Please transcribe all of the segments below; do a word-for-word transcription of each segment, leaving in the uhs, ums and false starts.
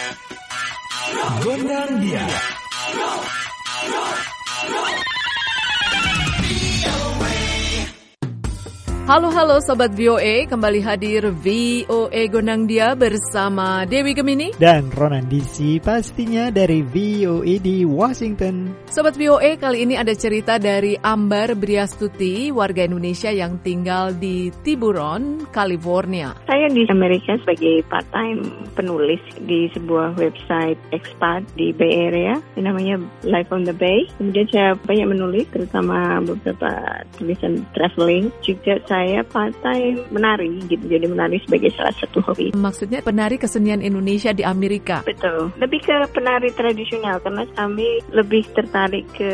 Gondang dia. Halo halo Sobat V O A, kembali hadir V O A Gondang Dia bersama Dewi Gemini dan Ronan D C pastinya dari V O A di Washington. Sobat V O A, kali ini ada cerita dari Ambar Briastuti, warga Indonesia yang tinggal di Tiburon, California. Saya di Amerika sebagai part-time penulis di sebuah website expat di Bay Area, yang namanya Life on the Bay. Kemudian saya banyak menulis, terutama beberapa tulisan traveling. Juga saya part-time menari, gitu. Jadi menari sebagai salah satu hobi. Maksudnya penari kesenian Indonesia di Amerika? Betul. Lebih ke penari tradisional, karena kami lebih tertarik ke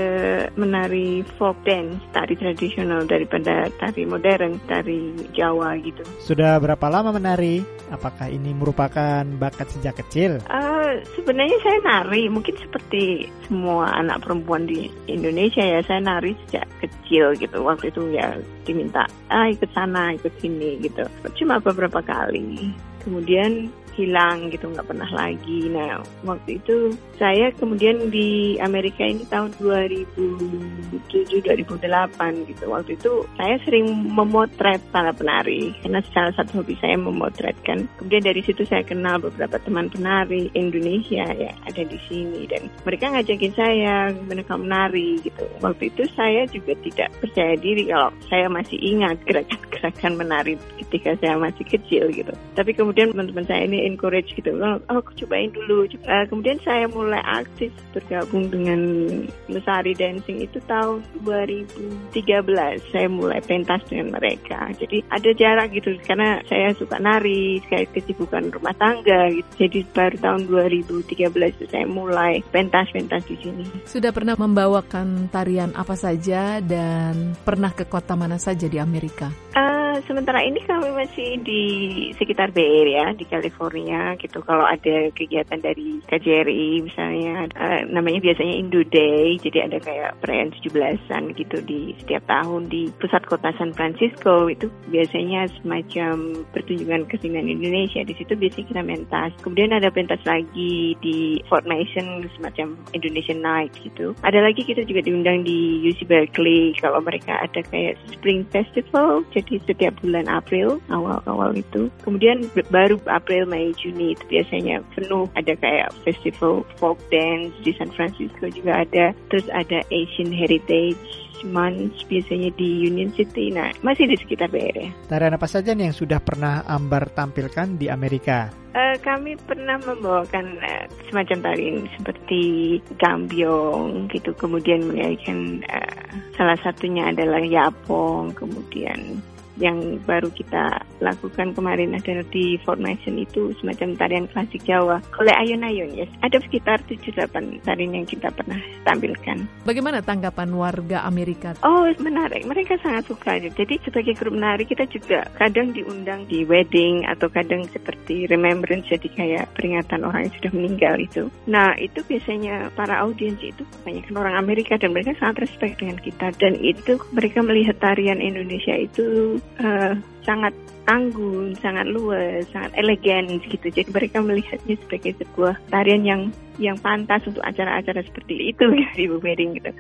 menari folk dance, tari tradisional daripada tari modern, tari Jawa gitu. Sudah berapa lama menari? Apakah ini merupakan bakat sejak kecil? Uh, sebenarnya saya nari, mungkin seperti semua anak perempuan di Indonesia ya, saya nari sejak kecil gitu. Waktu itu ya diminta, ah ikut sana, ikut sini gitu. Cuma beberapa kali, kemudian hilang gitu, nggak pernah lagi. Nah, waktu itu saya kemudian di Amerika ini tahun dua ribu tujuh dua ribu delapan gitu. Waktu itu saya sering memotret para penari, karena salah satu hobi saya memotretkan. Kemudian dari situ saya kenal beberapa teman penari Indonesia ya ada di sini, dan mereka ngajakin saya gimana kamu menari gitu. Waktu itu saya juga tidak percaya diri kalau saya masih ingat gerakan-gerakan menari ketika saya masih kecil gitu. Tapi kemudian teman-teman saya ini encourage gitu, oh aku cobain dulu. Uh, kemudian saya mulai aktif bergabung dengan Lestari Dancing itu tahun dua ribu tiga belas. Saya mulai pentas dengan mereka. Jadi ada jarak gitu, karena saya suka nari, saya kesibukan rumah tangga gitu. Jadi baru tahun dua ribu tiga belas itu saya mulai pentas-pentas di sini. Sudah pernah membawakan tarian apa saja dan pernah ke kota mana saja di Amerika? Uh, sementara ini kami masih di sekitar Bay Area, di California gitu. Kalau ada kegiatan dari K J R I misalnya, uh, namanya biasanya Indo Day, jadi ada kayak perayaan tujuh belasan gitu di setiap tahun di pusat kota San Francisco. Itu biasanya semacam pertunjukan kesenian Indonesia. Di situ biasanya kita mentas. Kemudian ada pentas lagi di Fort Mason, semacam Indonesian Night gitu. Ada lagi kita juga diundang di U C Berkeley kalau mereka ada kayak Spring Festival, jadi setiap bulan April awal-awal itu. Kemudian baru April, Mei, Juni itu biasanya penuh, ada kayak festival folk dance di San Francisco juga ada. Terus ada Asian Heritage Month biasanya di Union City. Nah, masih di sekitar Bay Area. Tarian apa saja nih yang sudah pernah Ambar tampilkan di Amerika? Uh, kami pernah membawakan uh, semacam tarian seperti gambyong gitu. Kemudian menyanyikan uh, salah satunya adalah yapong. Kemudian yang baru kita lakukan kemarin adalah di Fort Mason itu semacam tarian klasik Jawa oleh ayun-ayun. Yes. Ada sekitar tujuh delapan tarian yang kita pernah tampilkan. Bagaimana tanggapan warga Amerika? Oh, menarik. Mereka sangat suka. Jadi sebagai grup menari kita juga kadang diundang di wedding atau kadang seperti remembrance, jadi kayak peringatan orang yang sudah meninggal itu. Nah, itu biasanya para audiens itu kebanyakan orang Amerika dan mereka sangat respect dengan kita, dan itu mereka melihat tarian Indonesia itu Uh, sangat anggun, sangat luas, sangat elegan gitu. Jadi mereka melihatnya sebagai sebuah tarian yang yang pantas untuk acara-acara seperti itu di wedding gitu,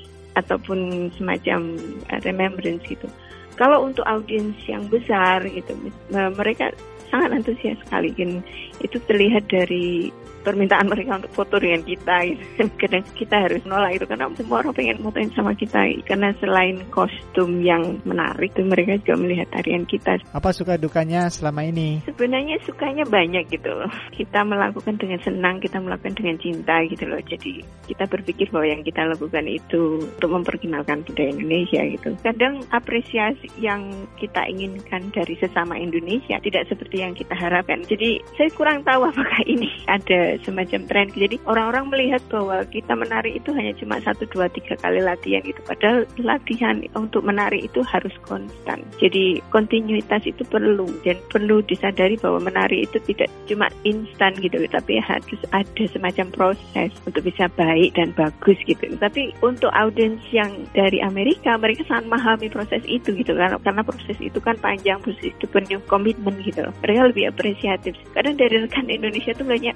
ataupun semacam uh, remembrance gitu. Kalau untuk audiens yang besar gitu, uh, mereka sangat antusias sekali, dan itu terlihat dari permintaan mereka untuk foto dengan kita gitu. Kadang kita harus nolak itu karena semua orang pengen fotoin sama kita, karena selain kostum yang menarik itu mereka juga melihat tarian kita. Apa suka dukanya selama ini? Sebenarnya sukanya banyak gitu loh. Kita melakukan dengan senang, kita melakukan dengan cinta gitu loh. Jadi kita berpikir bahwa yang kita lakukan itu untuk memperkenalkan budaya Indonesia gitu. Kadang apresiasi yang kita inginkan dari sesama Indonesia tidak seperti yang kita harapkan. Jadi saya kurang tahu apakah ini ada semacam tren. Jadi orang-orang melihat bahwa kita menari itu hanya cuma satu, dua, tiga kali latihan gitu. Padahal latihan untuk menari itu harus konstan. Jadi kontinuitas itu perlu, dan perlu disadari bahwa menari itu tidak cuma instan gitu, tapi harus ada semacam proses untuk bisa baik dan bagus gitu. Tapi untuk audiens yang dari Amerika, mereka sangat memahami proses itu gitu, karena karena proses itu kan panjang, proses itu penuh komitmen gitu. Mereka lebih apresiatif. Kadang dari rekan Indonesia tuh banyak, oh udah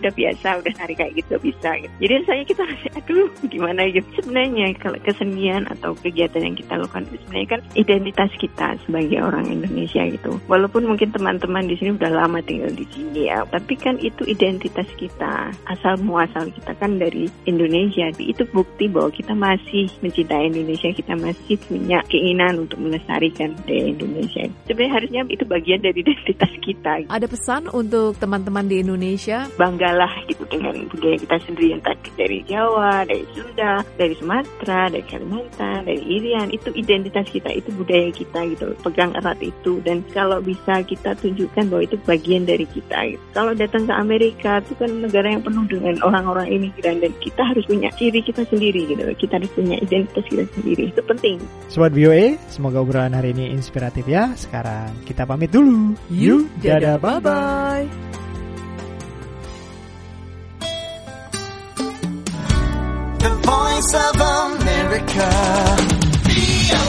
udah biasa, udah nari kayak gitu bisa gitu. Jadi saya kita aduh gimana gitu. Sebenarnya kalau kesenian atau kegiatan yang kita lakukan itu sebenarnya kan identitas kita sebagai orang Indonesia gitu. Walaupun mungkin teman-teman di sini udah lama tinggal di sini ya, tapi kan itu identitas kita, asal muasal kita kan dari Indonesia. Itu bukti bahwa kita masih mencintai Indonesia, kita masih punya keinginan untuk melestarikan budaya Indonesia. Sebenarnya harusnya itu bagian dari identitas kita. Ada pesan untuk teman-teman di Indonesia? Banggalah gitu dengan budaya kita sendiri yang tadi dari Jawa, dari Sunda, dari Sumatera, dari Kalimantan, dari Irian. Itu identitas kita, itu budaya kita gitu. Pegang erat itu, dan kalau bisa kita tunjukkan bahwa itu bagian dari kita gitu. Kalau datang ke Amerika itu kan negara yang penuh dengan orang-orang imigran, dan kita harus punya ciri kita sendiri gitu. Kita harus punya identitas kita sendiri. Itu penting. Sobat V O A, semoga obrolan hari ini inspiratif ya. Sekarang kita pamit dulu. Yuk, dadah, bye-bye. The Voice of America.